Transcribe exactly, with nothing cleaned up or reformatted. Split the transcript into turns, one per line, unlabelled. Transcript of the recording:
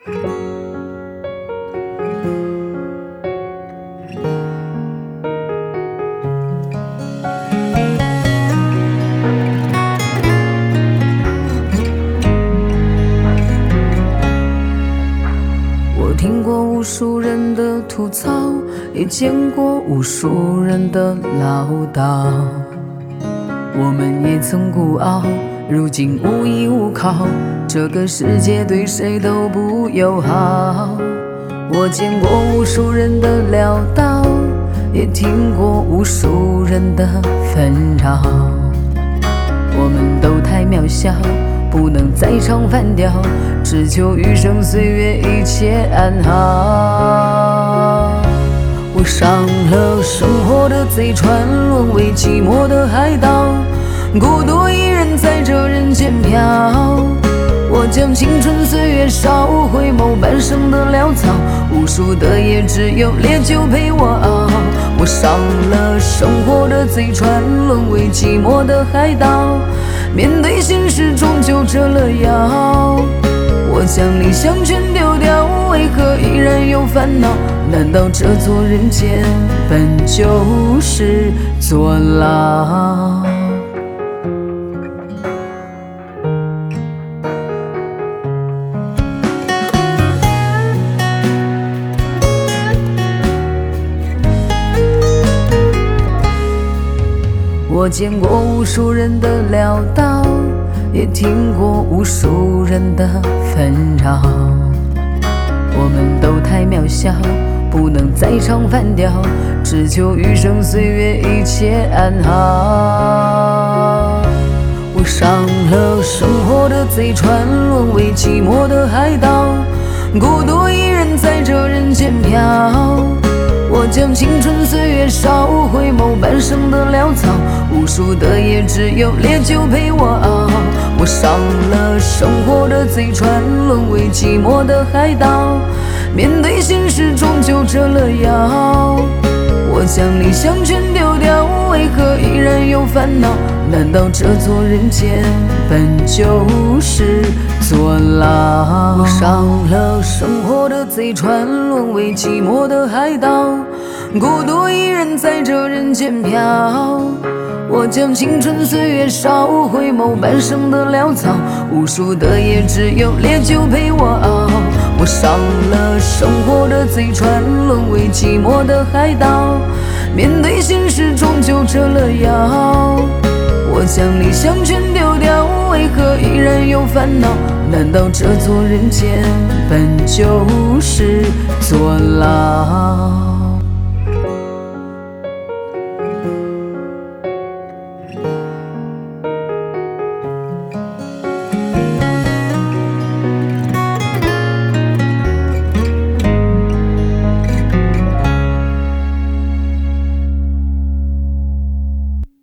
我听过无数人的吐槽，也见过无数人的唠叨。我们也曾孤傲，如今无依无靠，这个世界对谁都不友好。我见过无数人的潦倒，也听过无数人的纷扰。我们都太渺小，不能再唱反调，只求余生岁月一切安好。我上了生活的贼船，沦为寂寞的海岛，孤独一人在这人间飘。我将青春岁月烧毁某半生的潦草，无数的夜只有烈酒陪我熬。我上了生活的贼船，沦为寂寞的海岛，面对现实终究折了腰。我将理想全丢掉，为何依然有烦恼？难道这座人间本就是坐牢？我见过无数人的潦倒，也听过无数人的纷扰。我们都太渺小，不能再唱反调，只求余生岁月一切安好。我上了生活的贼船，沦为寂寞的海岛，孤独一人在这人间飘。我将青春岁月烧毁某半生的潦草，无数的夜只有烈酒陪我熬。我上了生活的贼船，沦为寂寞的海岛，面对现实终究折了腰。我将理想全丢掉，为何依然有烦恼？难道这座人间本就是坐牢？我上了生活的贼船，沦为寂寞的海岛，孤独一人在这人间飘。我将青春岁月烧毁某半生的潦草，无数的夜只有烈酒陪我熬。我上了生活的贼船，沦为寂寞的海岛，面对现实终究折了腰。我将理想全丢掉，为何依然有烦恼？难道这座人间本就是坐牢？